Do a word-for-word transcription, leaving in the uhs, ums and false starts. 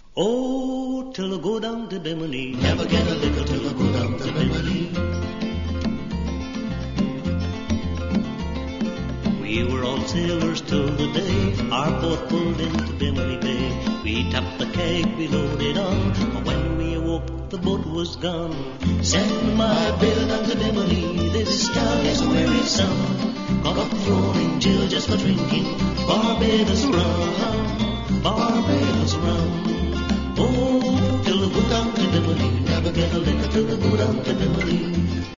Oh, till I go down to Bimini, never get a liquor till I go down to Bimini. We were all sailors till the day our boat pulled into Bimini Bay. We tapped the keg, we loaded on, and when we awoke the boat was gone. Send my bill down to Bimini, this town is wearisome. Got throwing Jill just for drinking Barbados rum, Barbados rum. Oh, till I go down to Bimini, never get a liquor till I go down to Bimini.